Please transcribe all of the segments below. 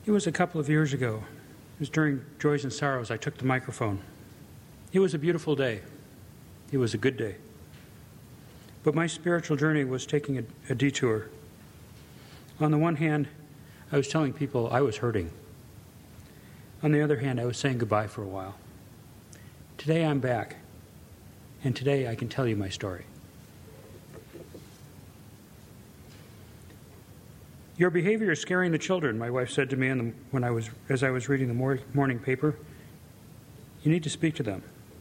It was a couple of years ago. It was during Joys and Sorrows I took the microphone. It was a beautiful day. It was a good day. But my spiritual journey was taking a detour. On the one hand, I was telling people I was hurting. On the other hand, I was saying goodbye for a while. Today I'm back, and today I can tell you my story. Your behavior is scaring the children, my wife said to me as I was reading the morning paper. You need to speak to them.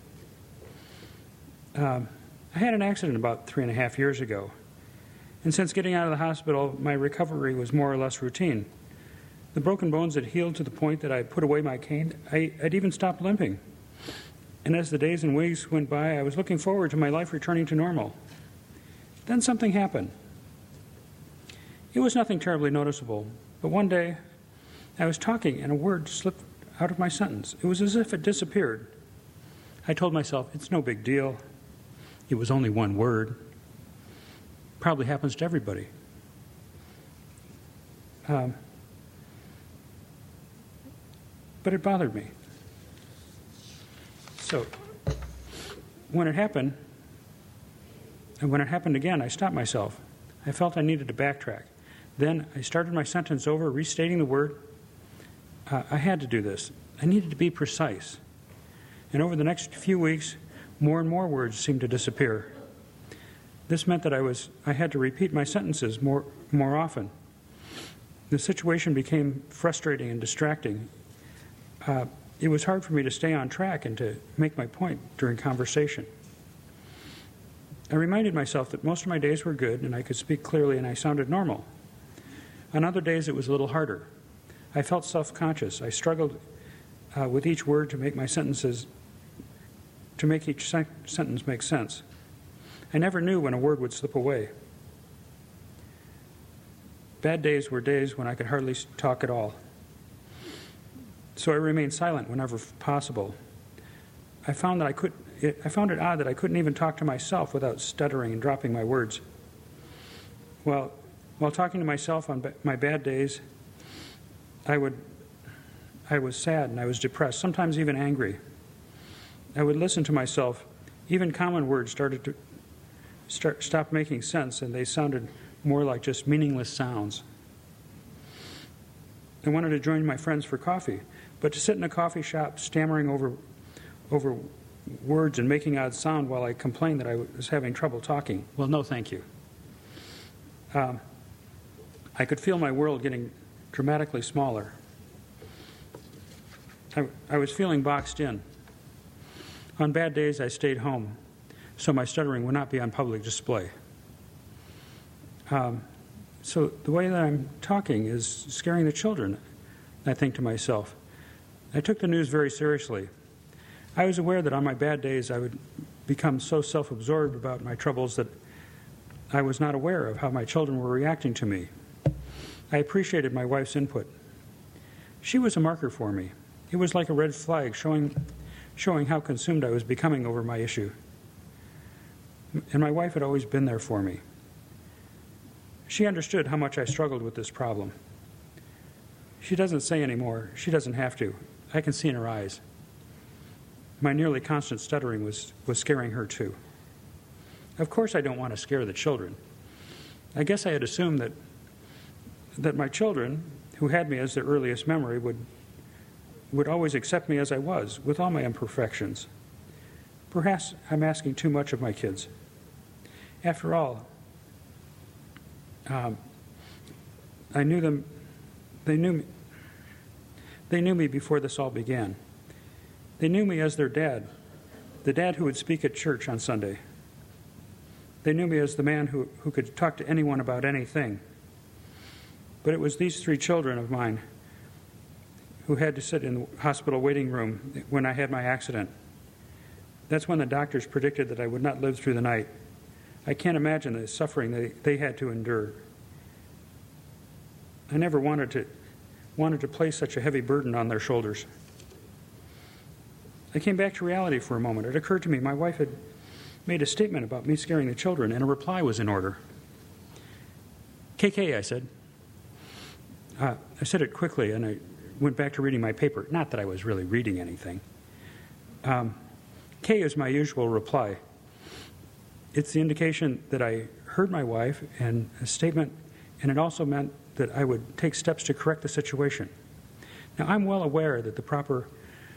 I had an accident about 3.5 years ago, and since getting out of the hospital, my recovery was more or less routine. The broken bones had healed to the point that I put away my cane. I'd even stopped limping. And as the days and weeks went by, I was looking forward to my life returning to normal. Then something happened. It was nothing terribly noticeable, but one day I was talking and a word slipped out of my sentence. It was as if it disappeared. I told myself, it's no big deal. It was only one word. Probably happens to everybody. But it bothered me. So when it happened, and when it happened again, I stopped myself. I felt I needed to backtrack. Then I started my sentence over, restating the word. I had to do this. I needed to be precise. And over the next few weeks, more and more words seemed to disappear. This meant that I had to repeat my sentences more often. The situation became frustrating and distracting. It was hard for me to stay on track and to make my point during conversation. I reminded myself that most of my days were good and I could speak clearly and I sounded normal. On other days, it was a little harder. I felt self-conscious. I struggled with each word to make each sentence make sense. I never knew when a word would slip away. Bad days were days when I could hardly talk at all. So I remained silent whenever possible. I found it odd that I couldn't even talk to myself without stuttering and dropping my words. While talking to myself on my bad days, I was sad and I was depressed, sometimes even angry. I would listen to myself. Even common words started to stop making sense, and they sounded more like just meaningless sounds. I wanted to join my friends for coffee, but to sit in a coffee shop stammering over words and making odd sound while I complained that I was having trouble talking, well, no thank you. I could feel my world getting dramatically smaller. I was feeling boxed in. On bad days, I stayed home, so my stuttering would not be on public display. So the way that I'm talking is scaring the children, I think to myself. I took the news very seriously. I was aware that on my bad days, I would become so self-absorbed about my troubles that I was not aware of how my children were reacting to me. I appreciated my wife's input. She was a marker for me. It was like a red flag showing how consumed I was becoming over my issue. And my wife had always been there for me. She understood how much I struggled with this problem. She doesn't say anymore. She doesn't have to. I can see in her eyes. My nearly constant stuttering was scaring her too. Of course I don't want to scare the children. I guess I had assumed that my children, who had me as their earliest memory, would always accept me as I was, with all my imperfections. Perhaps I'm asking too much of my kids. After all, I knew them. They knew me before this all began. They knew me as their dad, the dad who would speak at church on Sunday. They knew me as the man who could talk to anyone about anything. But it was these 3 children of mine who had to sit in the hospital waiting room when I had my accident. That's when the doctors predicted that I would not live through the night. I can't imagine the suffering they had to endure. I never wanted to place such a heavy burden on their shoulders. I came back to reality for a moment. It occurred to me my wife had made a statement about me scaring the children, and a reply was in order. KK, I said. I said it quickly, and went back to reading my paper. Not that I was really reading anything. K is my usual reply. It's the indication that I heard my wife and a statement, and it also meant that I would take steps to correct the situation. Now, I'm well aware that the proper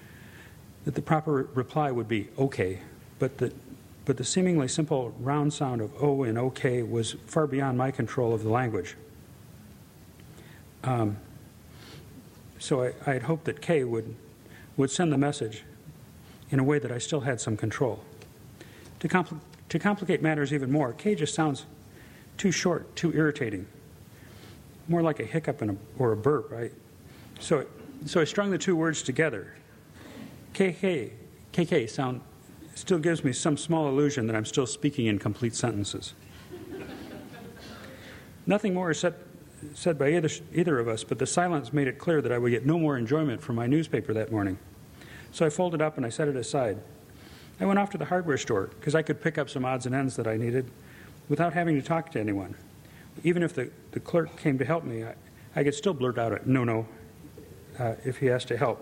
reply would be okay, but the seemingly simple round sound of O and OK was far beyond my control of the language. So I had hoped that K would send the message in a way that I still had some control. To complicate matters even more, K just sounds too short, too irritating, more like a hiccup or a burp. So I strung the two words together. KK sound still gives me some small illusion that I'm still speaking in complete sentences. Nothing more is said by either of us, but the silence made it clear that I would get no more enjoyment from my newspaper that morning. So I folded up and I set it aside. I went off to the hardware store because I could pick up some odds and ends that I needed without having to talk to anyone. Even if the clerk came to help me, I could still blurt out a no, if he asked to help.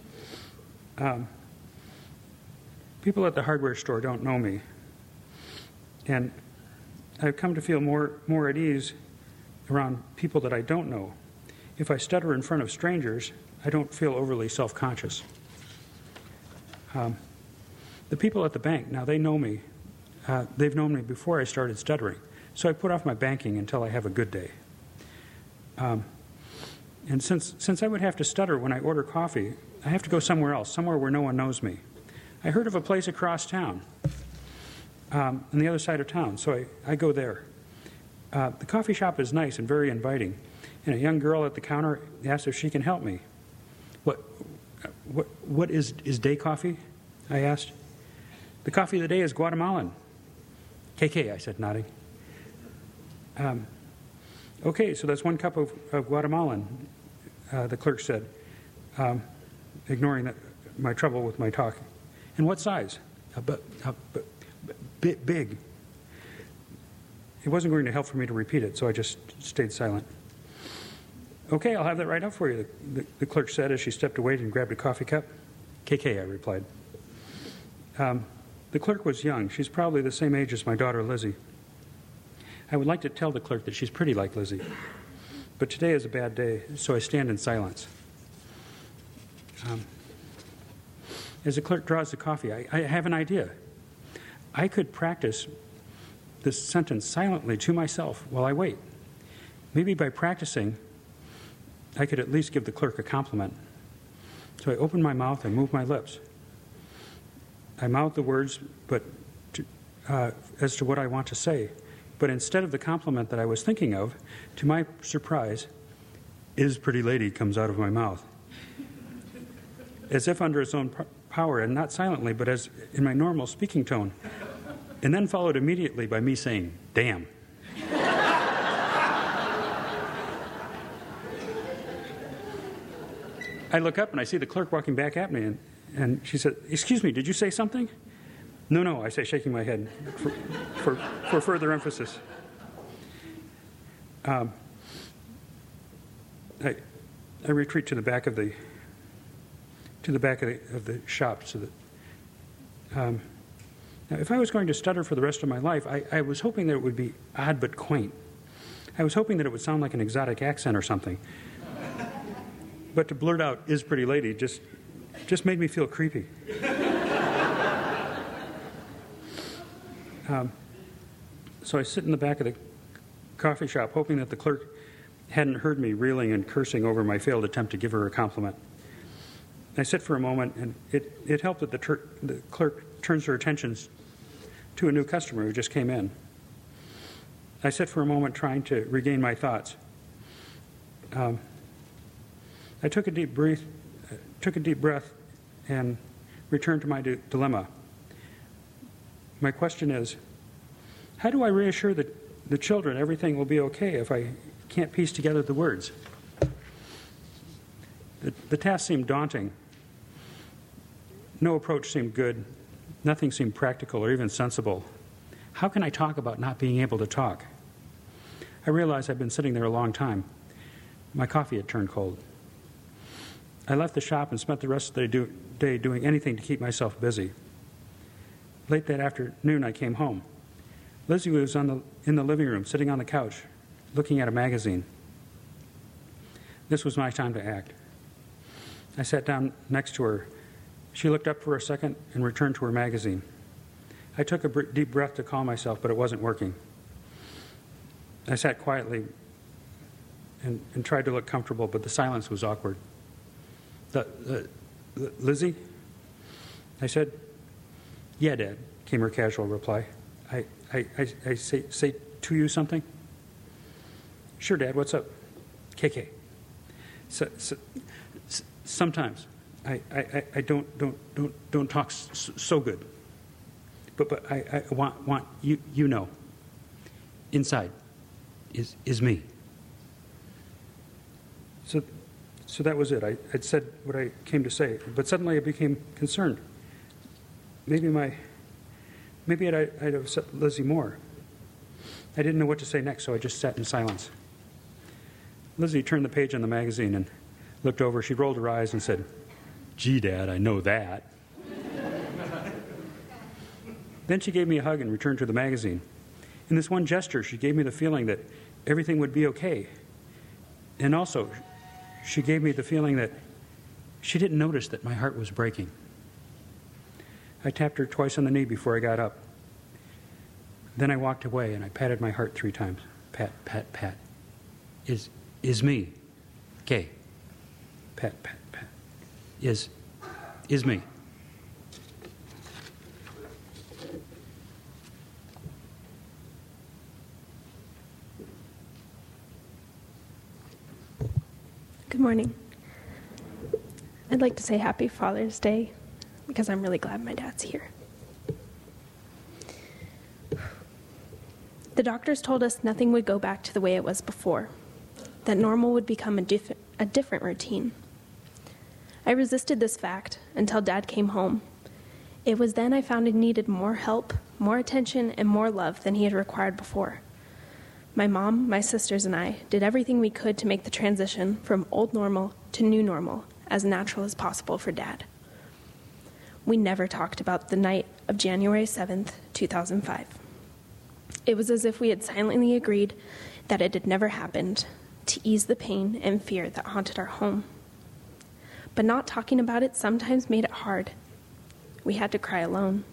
People at the hardware store don't know me, and I've come to feel more at ease around people that I don't know. If I stutter in front of strangers, I don't feel overly self-conscious. The people at the bank, now they know me. They've known me before I started stuttering, so I put off my banking until I have a good day. And since I would have to stutter when I order coffee, I have to go somewhere else, somewhere where no one knows me. I heard of a place across town, on the other side of town, so I go there. The coffee shop is nice and very inviting, and a young girl at the counter asked if she can help me. What is day coffee? I asked. The coffee of the day is Guatemalan. KK, I said, nodding. Okay, so that's 1 cup of Guatemalan, the clerk said, ignoring my trouble with my talk. And what size? Big. It wasn't going to help for me to repeat it, so I just stayed silent. Okay, I'll have that right up for you, the clerk said as she stepped away and grabbed a coffee cup. KK, I replied. The clerk was young. She's probably the same age as my daughter, Lizzie. I would like to tell the clerk that she's pretty like Lizzie, but today is a bad day, so I stand in silence. As the clerk draws the coffee, I have an idea. I could practice this sentence silently to myself while I wait. Maybe by practicing, I could at least give the clerk a compliment. So I open my mouth and move my lips. I mouth the words as to what I want to say. But instead of the compliment that I was thinking of, to my surprise, "Is pretty lady" comes out of my mouth. As if under its own power, and not silently, but as in my normal speaking tone. And then followed immediately by me saying, "Damn." I look up and I see the clerk walking back at me, and she said, "Excuse me, did you say something?" No, I say, shaking my head for further emphasis. I retreat to the back of the shop. So that now, if I was going to stutter for the rest of my life, I was hoping that it would be odd but quaint. I was hoping that it would sound like an exotic accent or something. But to blurt out "is pretty lady" just made me feel creepy. So I sit in the back of the coffee shop, hoping that the clerk hadn't heard me reeling and cursing over my failed attempt to give her a compliment. I sit for a moment, and it helped that the clerk turns her attentions to a new customer who just came in. I sit for a moment trying to regain my thoughts. I took a deep breath and returned to my dilemma. My question is, how do I reassure the children everything will be okay if I can't piece together the words? The task seemed daunting. No approach seemed good. Nothing seemed practical or even sensible. How can I talk about not being able to talk? I realized I'd been sitting there a long time. My coffee had turned cold. I left the shop and spent the rest of the day doing anything to keep myself busy. Late that afternoon, I came home. Lizzie was in the living room, sitting on the couch, looking at a magazine. This was my time to act. I sat down next to her. She looked up for a second and returned to her magazine. I took a deep breath to calm myself, but it wasn't working. I sat quietly and tried to look comfortable, but the silence was awkward. Lizzie? I said. Yeah, Dad, came her casual reply. I say to you something? Sure, Dad, what's up? KK. Sometimes I don't talk so good, but I want you know. Inside is me. So that was it. I'd said what I came to say, but suddenly I became concerned. Maybe I'd have upset Lizzie more. I didn't know what to say next, so I just sat in silence. Lizzie turned the page on the magazine and looked over. She rolled her eyes and said, "Gee, Dad, I know that." Then she gave me a hug and returned to the magazine. In this one gesture, she gave me the feeling that everything would be okay. And also, she gave me the feeling that she didn't notice that my heart was breaking. I tapped her twice on the knee before I got up. Then I walked away and I patted my heart 3 times. Pat, pat, pat. Is me. Okay. Pat, pat, pat. Is me. Good morning. I'd like to say Happy Father's Day because I'm really glad my dad's here. The doctors told us nothing would go back to the way it was before, that normal would become a different routine. I resisted this fact until Dad came home. It was then I found he needed more help, more attention, and more love than he had required before. My mom, my sisters, and I did everything we could to make the transition from old normal to new normal as natural as possible for Dad. We never talked about the night of January 7th, 2005. It was as if we had silently agreed that it had never happened to ease the pain and fear that haunted our home. But not talking about it sometimes made it hard. We had to cry alone.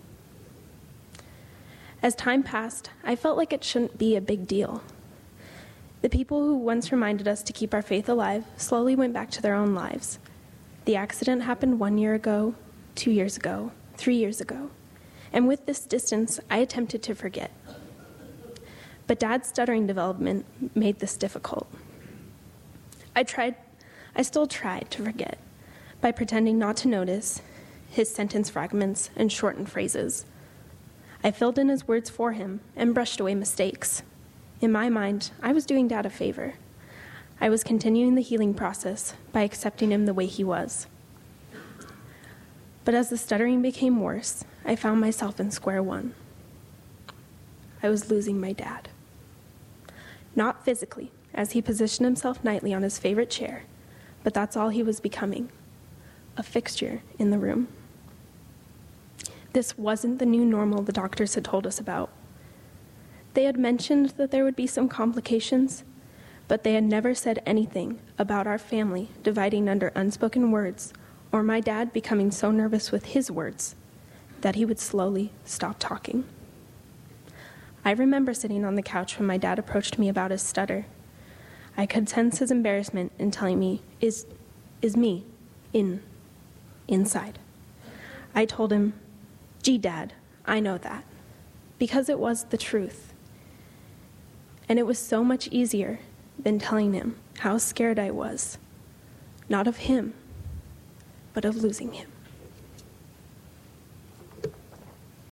As time passed, I felt like it shouldn't be a big deal. The people who once reminded us to keep our faith alive slowly went back to their own lives. The accident happened 1 year ago, 2 years ago, 3 years ago, and with this distance, I attempted to forget. But Dad's stuttering development made this difficult. I still tried to forget by pretending not to notice his sentence fragments and shortened phrases. I filled in his words for him and brushed away mistakes. In my mind, I was doing Dad a favor. I was continuing the healing process by accepting him the way he was. But as the stuttering became worse, I found myself in square one. I was losing my dad. Not physically, as he positioned himself nightly on his favorite chair, but that's all he was becoming, a fixture in the room. This wasn't the new normal the doctors had told us about. They had mentioned that there would be some complications, but they had never said anything about our family dividing under unspoken words or my dad becoming so nervous with his words that he would slowly stop talking. I remember sitting on the couch when my dad approached me about his stutter. I could sense his embarrassment in telling me, is me inside. I told him, "Gee, Dad, I know that," because it was the truth. And it was so much easier than telling him how scared I was, not of him, but of losing him.